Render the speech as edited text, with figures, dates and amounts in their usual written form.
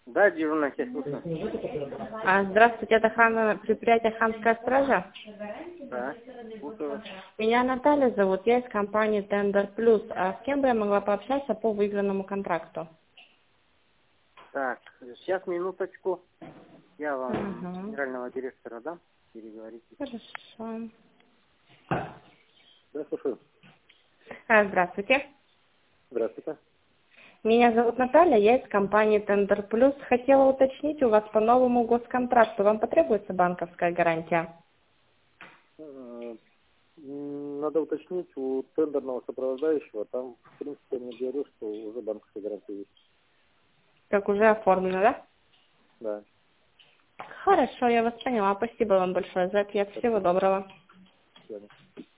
Да, дежурная часть слушаю. Здравствуйте, это предприятие «Хамская стража». Да, слушаю. Меня Наталья зовут, я из компании Tender Plus. А с кем бы я могла пообщаться по выигранному контракту? Так, сейчас минуточку. Я вам Ага. генерального директора дам. Переговорите. Хорошо. Да, слушаю. Здравствуйте. Здравствуйте. Меня зовут Наталья, я из компании Tender Plus. Хотела уточнить у вас по новому госконтракту. Вам потребуется банковская гарантия? Надо уточнить у тендерного сопровождающего. Там, в принципе, я не говорю, что уже банковская гарантия есть. Как уже оформлено, да? Да. Хорошо, я вас поняла. Спасибо вам большое за ответ. Всего Спасибо. доброго. До свидания.